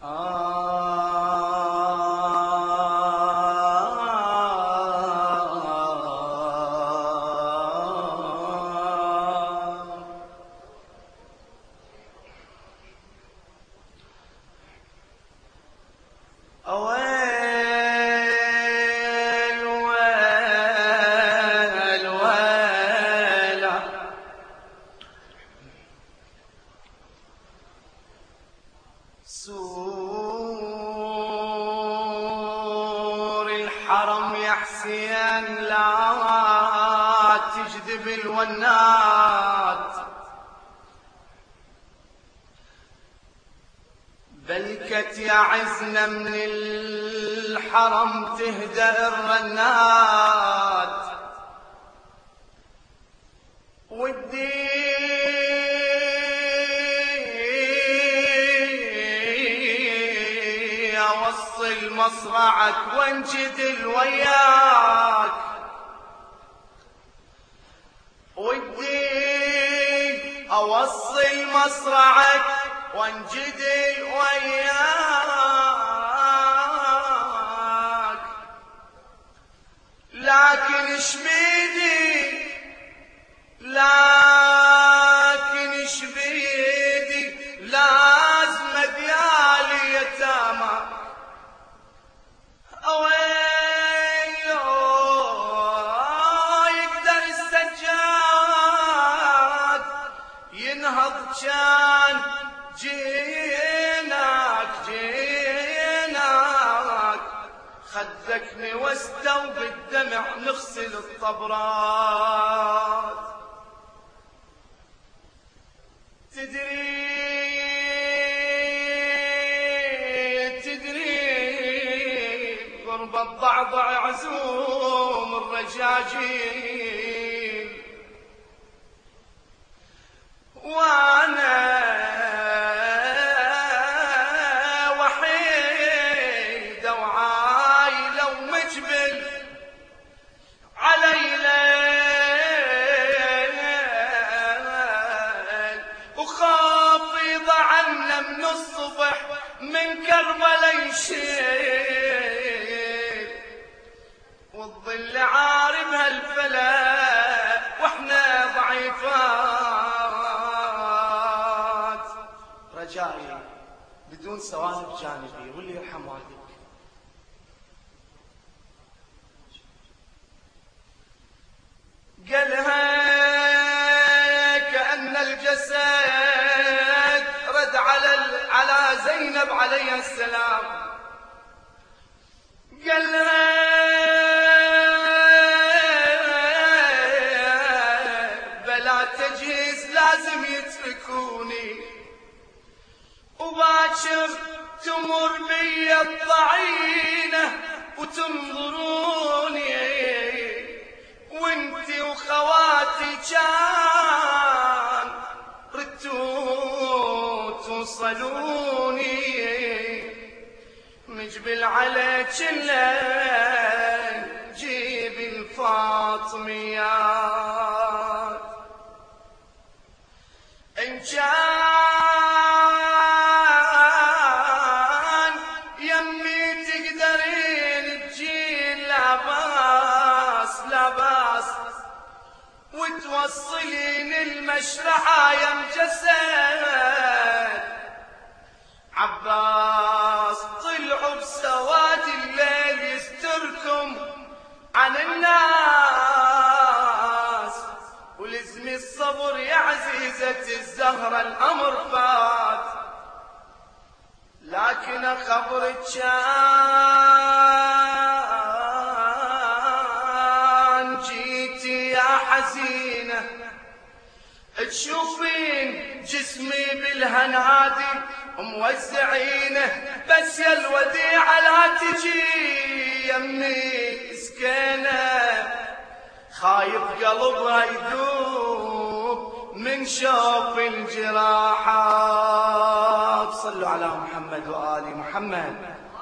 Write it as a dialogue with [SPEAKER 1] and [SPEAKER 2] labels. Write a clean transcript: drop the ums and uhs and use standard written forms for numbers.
[SPEAKER 1] سور الحرم يا حسين لا تجذب الونات، بلكت يا عزنا من الحرم تهدأ الرنات، اوصل مصرعك وانجدل وياك، ودي اوصل مصرعك وانجدل وياك، لكن اش بيدي لازم ديالي يتامى، يقدر السجاد ينهض كان جيناك خذكني واستوب الدمع نغسل الطبرات، تدري قرب الضعضع عزوم الرجاجيل، وانا وحيدة وعايلة ومجبل علي ليل، وخافض عنا من الصبح من كربلاء يشيل، والظل عارب هالفلا واحنا ضعيفات، رجائي بدون سوالف جانبي واللي يرحم والديك. قالها كأن الجسد رد على زينب عليها السلام، قالها بلا تجهيز لازم يتركوني، وباكر تمر بي الطعينة وتنظروني، وانتي وخواتي كان ردتوا توصلوني، مجبل عليك الليل جيب الفاطميات، إن كان يمي تقدرين تجين لا باس وتوصلين المشرحة يا مجسد عباس، طلعوا بسواد الليل يستركم عن الناس، ولزم الصبر يا عزيزة الزهرة الأمر فات، لكن خبرك كان جيتي يا حزينة تشوفين جسمي بالهنادي موزعينه، بس يا الوديعة لا تجي يمي سكينة، خايف قلبها يذوب من شوف الجراحات. صلوا على محمد وآل محمد.